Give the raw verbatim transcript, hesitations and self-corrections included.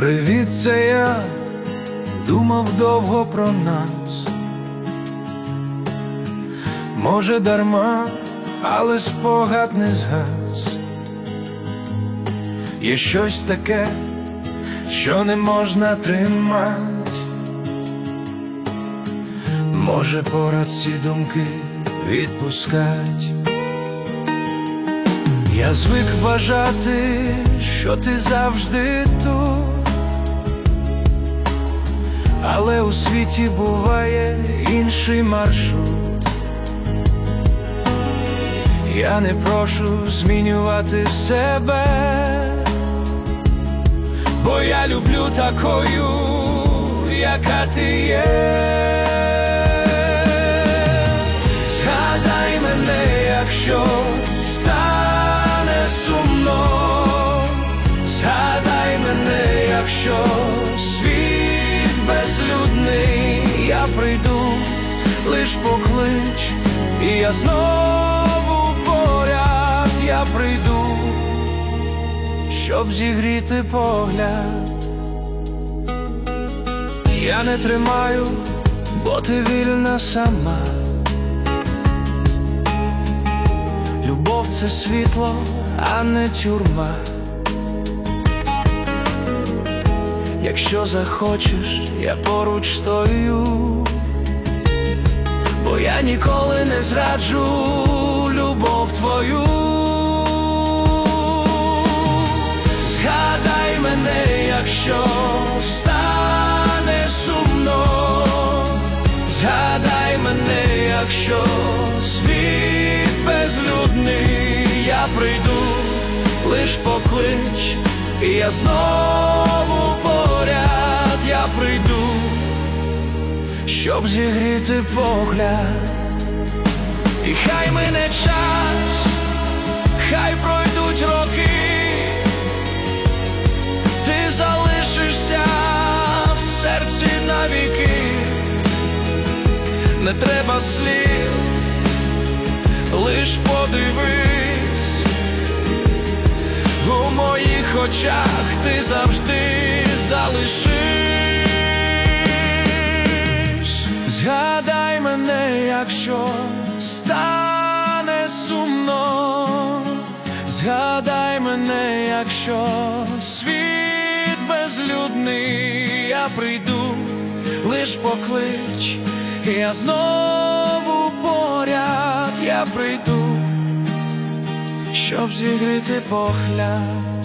Привіт, це я думав довго про нас. Може дарма, але спогад не згас. Є щось таке, що не можна тримать. Може пора ці думки відпускать. Я звик вважати, що ти завжди тут, але у світі буває інший маршрут. Я не прошу змінювати себе, бо я люблю такою, яка ти є. Згадай мене, якщо стане сумно. Згадай мене, якщо світ безлюдний. Я прийду, лиш поклич, і я знову поряд. Я прийду, щоб зігріти погляд. Я не тримаю, бо ти вільна сама. Любов — це світло, а не тюрма. Якщо захочеш, я поруч стою, бо я ніколи не зраджу любов твою. Згадай мене, якщо стане сумно. Згадай мене, якщо світ безлюдний. Я прийду, лиш поклич, і я знову поряд. Я прийду, щоб зігріти погляд. І хай мине час, хай пройдуть роки, ти залишишся в серці навіки. Не треба слів, лиш подивись. У моїх очах ти завжди залишиш. Згадай мене, якщо стане сумно. Згадай мене, якщо світ безлюдний. Я прийду, лиш поклич, і я знову поряд. Я прийду, щоб зігріти погляд.